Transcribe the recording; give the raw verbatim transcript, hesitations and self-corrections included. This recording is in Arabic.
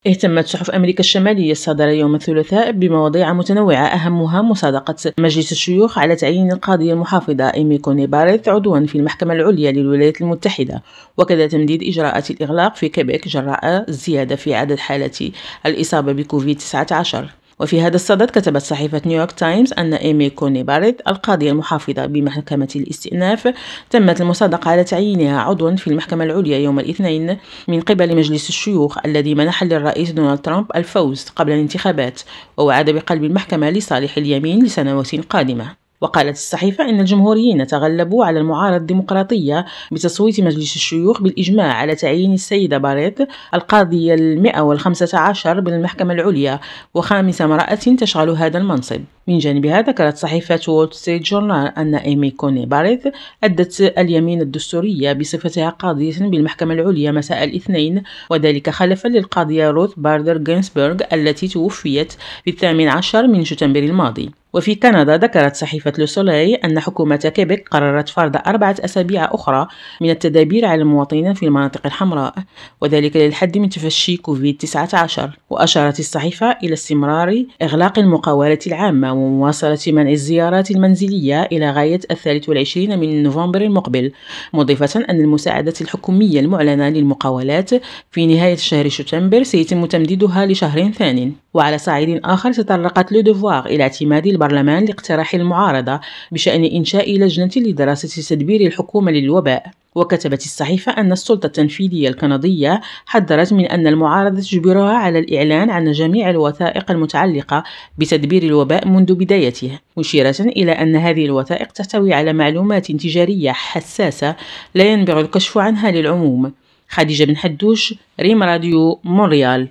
اهتمت صحف أمريكا الشمالية الصادرة يوم الثلاثاء بمواضيع متنوعة أهمها مصادقة مجلس الشيوخ على تعيين القاضية المحافظة إيمي كوني باريث عضوا في المحكمة العليا للولايات المتحدة، وكذا تمديد إجراءات الإغلاق في كيبيك جراء الزيادة في عدد حالات الإصابة بكوفيد تسعة عشر. وفي هذا الصدد كتبت صحيفة نيويورك تايمز أن إيمي كوني باريث القاضية المحافظة بمحكمة الاستئناف تمت المصادقة على تعيينها عضوا في المحكمة العليا يوم الاثنين من قبل مجلس الشيوخ الذي منح للرئيس دونالد ترامب الفوز قبل الانتخابات، ووعد بقلب المحكمة لصالح اليمين لسنوات قادمة. وقالت الصحيفة إن الجمهوريين تغلبوا على المعارضة الديمقراطية بتصويت مجلس الشيوخ بالإجماع على تعيين السيدة باريث القاضية المئة والخمسة عشر بالمحكمة العليا وخامس امرأة تشغل هذا المنصب. من جانبها ذكرت صحيفة وول ستريت جورنال أن إيمي كوني باريث أدت اليمين الدستورية بصفتها قاضية بالمحكمة العليا مساء الاثنين، وذلك خلفا للقاضية روث باردر جينسبرغ التي توفيت في الثامن عشر من شتنبر الماضي. وفي كندا ذكرت صحيفة لو سولي أن حكومة كيبيك قررت فرض أربعة أسابيع أخرى من التدابير على المواطنين في المناطق الحمراء، وذلك للحد من تفشي كوفيد تسعة عشر. وأشارت الصحيفة إلى استمرار إغلاق المقاولات العامة ومواصلة منع الزيارات المنزلية إلى غاية الثالث والعشرين من نوفمبر المقبل، مضيفة أن المساعدة الحكومية المعلنة للمقاولات في نهاية شهر شتنبر سيتم تمديدها لشهر ثانٍ. وعلى صعيد آخر تطرقت لو ديفوار إلى اعتماد البرلمان لاقتراح المعارضة بشأن إنشاء لجنة لدراسة تدبير الحكومة للوباء. وكتبت الصحيفة أن السلطة التنفيذية الكندية حذرت من أن المعارضة تجبرها على الإعلان عن جميع الوثائق المتعلقة بتدبير الوباء منذ بدايته، مشيرة إلى أن هذه الوثائق تحتوي على معلومات تجارية حساسة لا ينبغي الكشف عنها للعموم. خديجة بن حدوش، ريم راديو، مونريال.